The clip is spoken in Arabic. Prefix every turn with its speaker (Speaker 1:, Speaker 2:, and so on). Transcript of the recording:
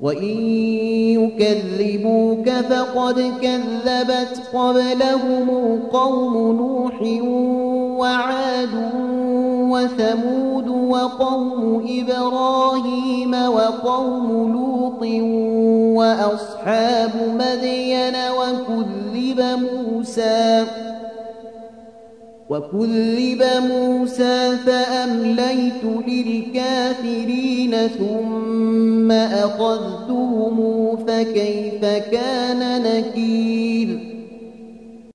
Speaker 1: وإن يكذبوك فقد كذبت قبلهم قوم نوح وعاد وثمود وقوم إبراهيم وقوم لوط وأصحاب مدين وكذب موسى فأمليت للكافرين ثم أخذتهم فكيف كان نكير.